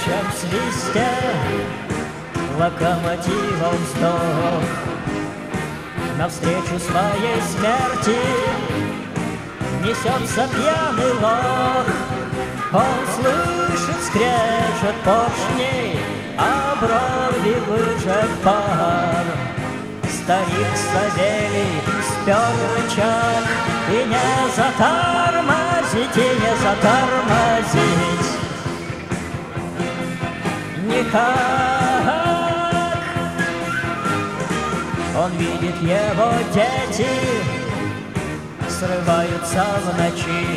кричат в свисте локомотивом вздох. Навстречу своей смерти несется пьяный лох. Он слышит скрежет поршней, а брови выжег пар. Старик Савелий спер рычаг, и не затормозить, и не затормозить никак. Он видит, его дети срываются в ночи,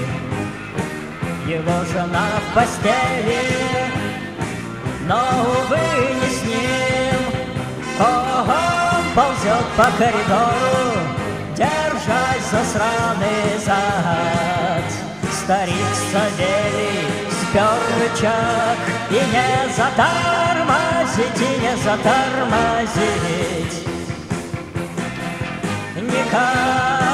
его жена в постели, но, увы, не с ним. Он ползет по коридору, держась за сраный зад. Старик Савелий спер рычаг, и не затормозить, и не затормозить никак.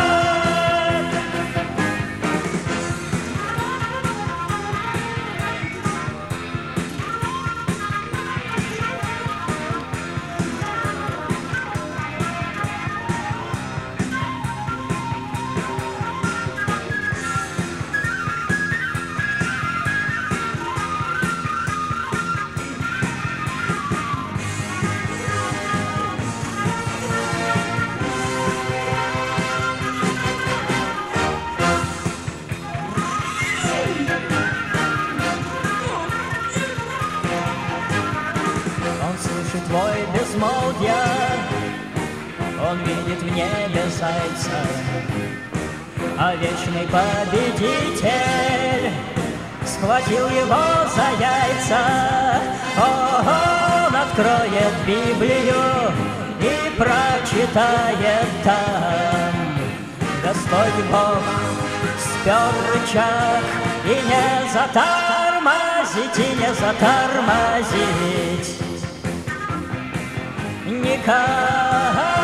Твой безмолвия, он видит в небе зайца, а вечный победитель схватил его за яйца. Он откроет Библию и прочитает там: Господь Бог спер рычаг, и не затормозить, и не затормозить никак.